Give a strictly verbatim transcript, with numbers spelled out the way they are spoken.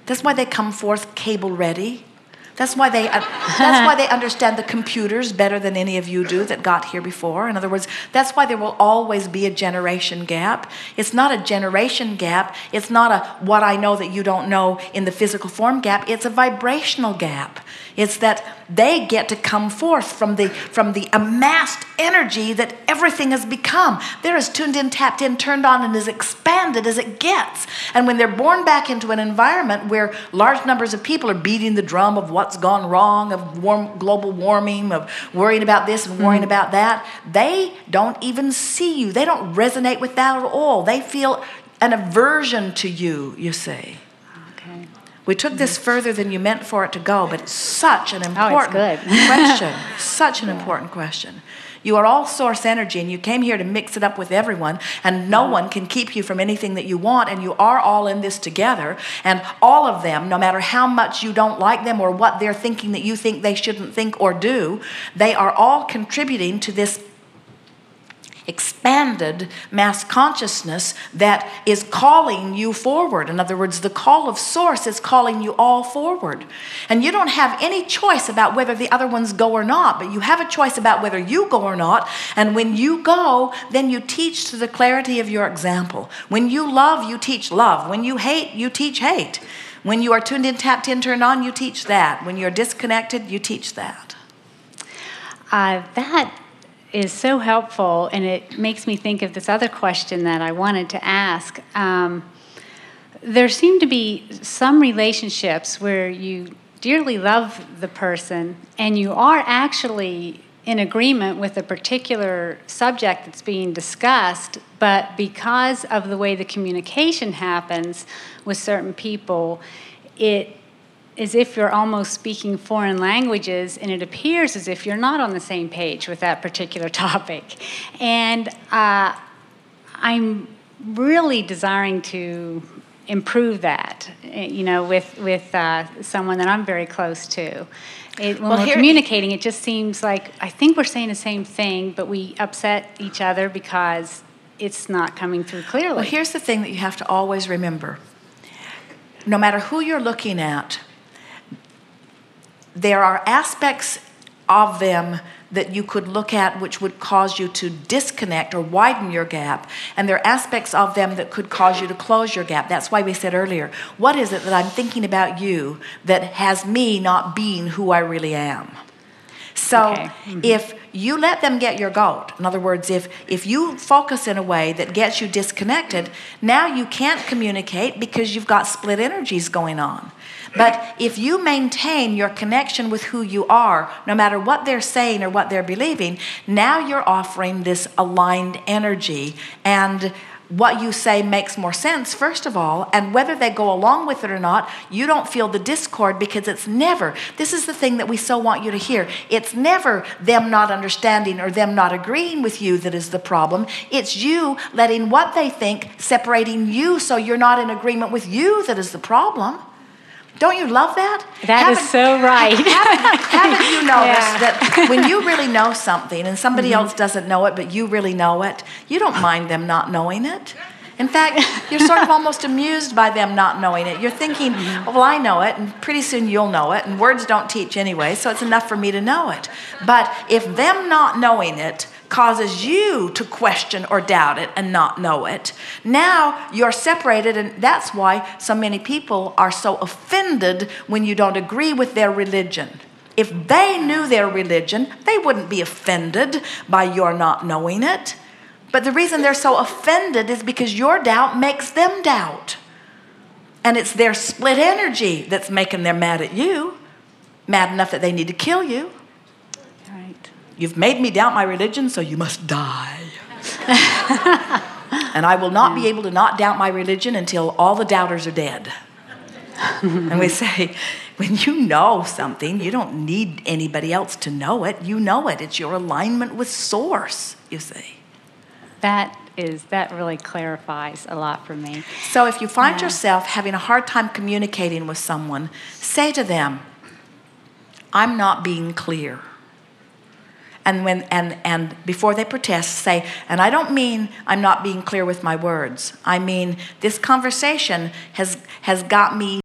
That's why they come forth cable ready. That's why they uh, that's why they understand the computers better than any of you do that got here before. In other words, that's why there will always be a generation gap. It's not a generation gap. It's not a what I know that you don't know in the physical form gap. It's a vibrational gap. It's that they get to come forth from the from the amassed energy that everything has become. They're as tuned in, tapped in, turned on, and as expanded as it gets. And when they're born back into an environment where large numbers of people are beating the drum of what's gone wrong, of warm, global warming, of worrying about this and worrying mm-hmm. about that, they don't even see you. They don't resonate with that at all. They feel an aversion to you, you see. We took this further than you meant for it to go, but it's such an important oh, it's good. question. Such an important question. You are all source energy, and you came here to mix it up with everyone, and no one can keep you from anything that you want, and you are all in this together, and all of them, no matter how much you don't like them or what they're thinking that you think they shouldn't think or do, they are all contributing to this expanded mass consciousness that is calling you forward. In other words, the call of Source is calling you all forward. And you don't have any choice about whether the other ones go or not, but you have a choice about whether you go or not. And when you go, then you teach to the clarity of your example. When you love, you teach love. When you hate, you teach hate. When you are tuned in, tapped in, turned on, you teach that. When you're disconnected, you teach that. Uh, that is so helpful, and it makes me think of this other question that I wanted to ask. Um, there seem to be some relationships where you dearly love the person, and you are actually in agreement with a particular subject that's being discussed, but because of the way the communication happens with certain people, it as if you're almost speaking foreign languages, and it appears as if you're not on the same page with that particular topic. And uh, I'm really desiring to improve that, you know, with, with uh, someone that I'm very close to. It, when well, we're here, communicating, it just seems like I think we're saying the same thing, but we upset each other because it's not coming through clearly. Well, here's the thing that you have to always remember. No matter who you're looking at, there are aspects of them that you could look at which would cause you to disconnect or widen your gap, and there are aspects of them that could cause you to close your gap. That's why we said earlier, what is it that I'm thinking about you that has me not being who I really am? So okay. mm-hmm. if you let them get your goat, in other words, if, if you focus in a way that gets you disconnected, now you can't communicate because you've got split energies going on. But if you maintain your connection with who you are, no matter what they're saying or what they're believing, now you're offering this aligned energy, and what you say makes more sense, first of all, and whether they go along with it or not, you don't feel the discord, because it's never, this is the thing that we so want you to hear, it's never them not understanding or them not agreeing with you that is the problem. It's you letting what they think separating you so you're not in agreement with you that is the problem. Don't you love that? That haven't, is so right. Haven't, haven't you noticed yeah. that when you really know something and somebody mm-hmm. else doesn't know it, but you really know it, you don't mind them not knowing it. In fact, you're sort of almost amused by them not knowing it. You're thinking, mm-hmm. well, I know it, and pretty soon you'll know it, and words don't teach anyway, so it's enough for me to know it. But if them not knowing it causes you to question or doubt it and not know it, now you're separated, and that's why so many people are so offended when you don't agree with their religion. If they knew their religion, they wouldn't be offended by your not knowing it. But the reason they're so offended is because your doubt makes them doubt. And it's their split energy that's making them mad at you, mad enough that they need to kill you. You've made me doubt my religion, so you must die. And I will not yeah. be able to not doubt my religion until all the doubters are dead. And we say, when you know something, you don't need anybody else to know it. You know it. It's your alignment with Source, you see. That is, that really clarifies a lot for me. So if you find yeah. yourself having a hard time communicating with someone, say to them, I'm not being clear. And when and and before they protest, say, and I don't mean I'm not being clear with my words. I mean, this conversation has has got me